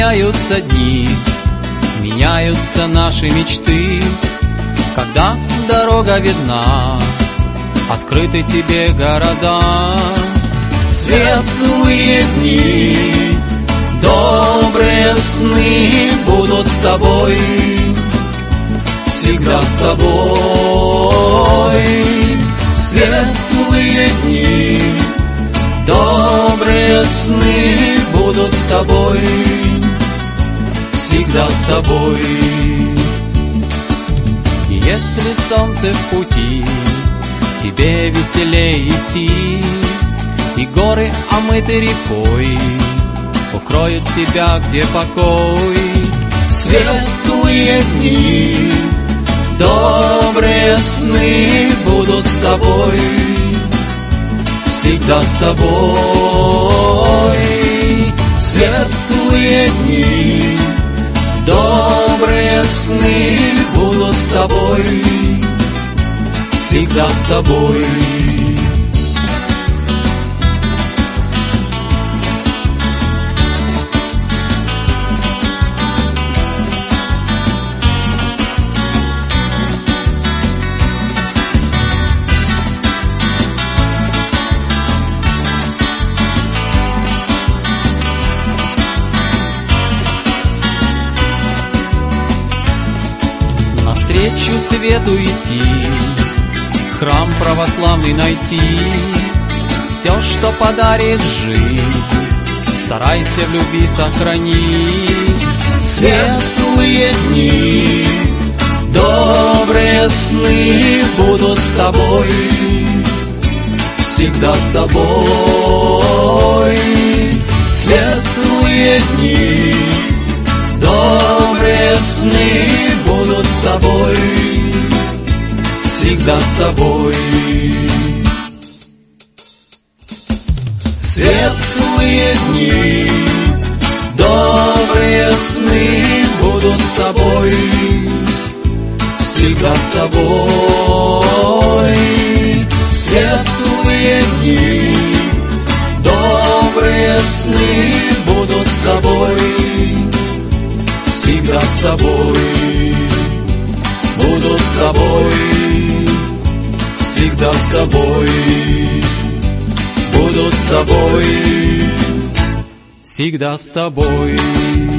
меняются дни, меняются наши мечты. Когда дорога видна, открыты тебе города. Светлые дни, добрые сны будут с тобой, всегда с тобой. Светлые дни, добрые сны будут с тобой, всегда с тобой. И если солнце в пути, тебе веселее идти, и горы, омыты рекой, укроют тебя, где покой. Светлые дни, добрые сны будут с тобой, всегда с тобой. Светлые дни, добрые сны будут с тобой, всегда с тобой. Навстречу свету идти, храм православный найти. Все, что подарит жизнь, старайся в любви сохранить. Светлые дни, добрые сны будут с тобой, всегда с тобой. Светлые дни, добрые сны будут с тобой, всегда с тобой. Светлые дни, добрые сны будут с тобой, всегда с тобой. Светлые дни, добрые сны будут с тобой, всегда с тобой. Буду с тобой, всегда с тобой. Буду с тобой, всегда с тобой.